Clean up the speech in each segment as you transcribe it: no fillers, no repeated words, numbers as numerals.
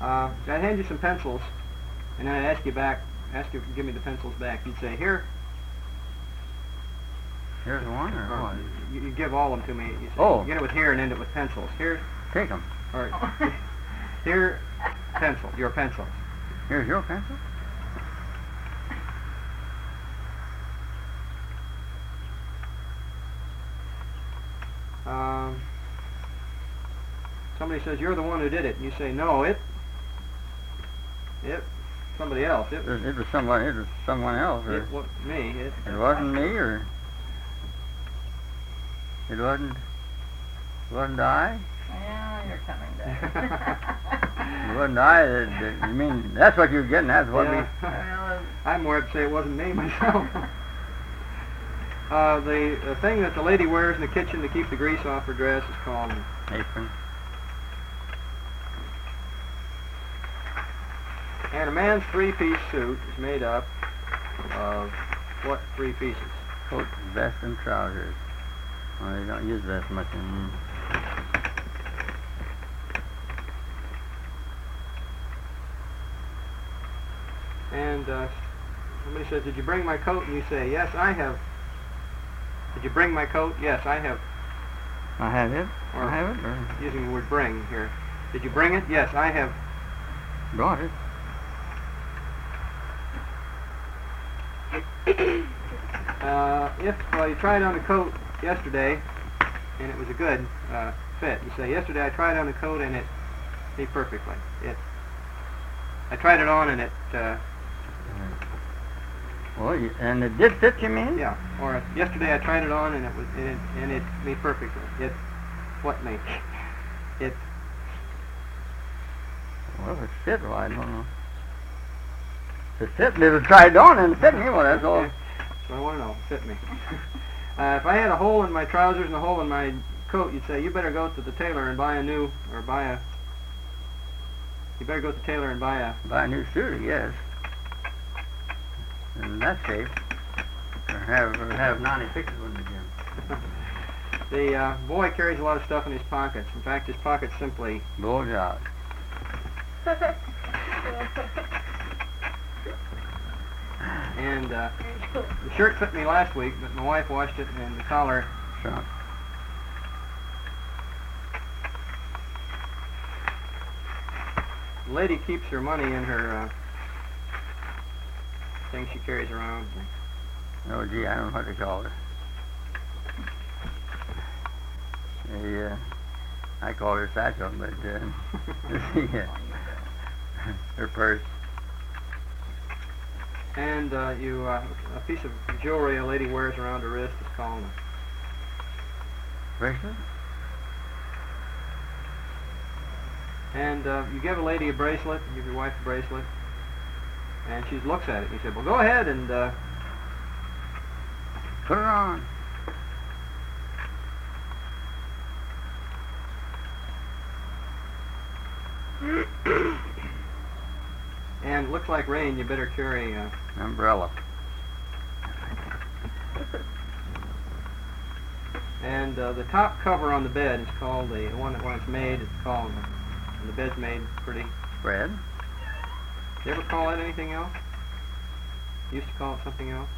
I'd hand you some pencils, and then I'd ask you to give me the pencils back. You'd say, here. Here's one, or what? You give all of them to me. You say, Oh. Begin it with here and end it with pencils. Here. Take them. All right. Here, pencil. Your pencils. Here's your pencil. Somebody says, you're the one who did it. And you say, no, somebody else. It was someone else. Or Me. It wasn't me, or it wasn't I. Yeah, you're coming back. It wasn't I. You mean that's what you're getting? That's what Well, I'm more apt to say it wasn't me myself. The thing that the lady wears in the kitchen to keep the grease off her dress is called an apron. And a man's three-piece suit is made up of what three pieces? Coat, vest, and trousers. Well, they don't use vest much anymore. And somebody says, did you bring my coat? And you say, yes, I have. Did you bring my coat? Yes, I have. I have it. Or I have it. Or using the word bring here. Did you bring it? Yes, I have. Brought it. If you tried on a coat yesterday and it was a good fit, you say, yesterday I tried on a coat and it fit perfectly. I tried it on and it. Well, and it did fit, you mean? Yeah. Or yesterday I tried it on and it fit perfectly. What made it? Well, if it fit, well, I don't know. If it fit, it was tried on and it fit me. Well, that's all. Okay. So I want to know. Fit me. If I had a hole in my trousers and a hole in my coat, you'd say, you better go to the tailor and buy a new, or buy a. You better go to the tailor and buy a new suit, I guess. In that shape. Or have Nani fix it when we gym. The boy carries a lot of stuff in his pockets. In fact, his pockets simply bulge out. And the shirt fit me last week, but my wife washed it, and the collar shrunk. The lady keeps her money in her thing she carries around. Oh, gee, I don't know what to call it. I call her satchel, but her purse. And a piece of jewelry a lady wears around her wrist is called a bracelet. And you give a lady a bracelet, you give your wife a bracelet, and she looks at it, and you say, well, go ahead and put it on. And it looks like rain, you better carry an umbrella. And the top cover on the bed is called the one that when it's made, it's called, when the bed's made pretty. Spread. You ever call it anything else? Used to call it something else?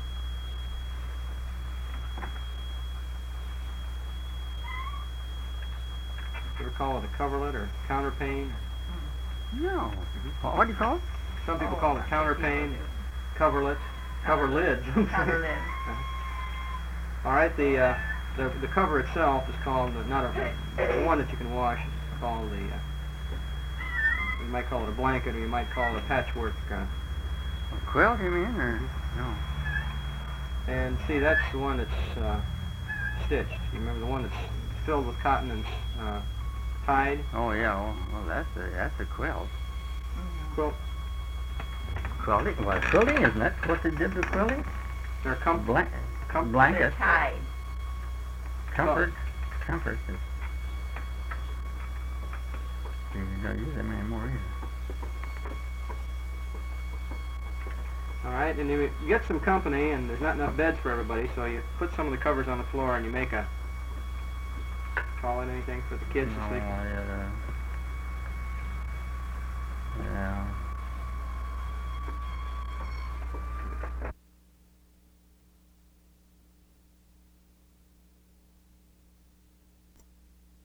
You ever call it a coverlet or counterpane? No. What do you call it? Some people call it counterpane, coverlet, coverlid. Coverlid. All right, the cover itself is called the one that you can wash. It's called you might call it a blanket, or you might call it a patchwork. A quilt, you mean, or no? And see, that's the one that's stitched. You remember the one that's filled with cotton and tied? Oh yeah. Well, that's a quilt. Quilt. Quilting? Well, quilting, isn't that what they did with quilting? They're Blanket. They're tied. Comfort. Comfort. You don't use them anymore either. All right, and you get some company, and there's not enough beds for everybody, so you put some of the covers on the floor, and you make call it anything for the kids to sleep.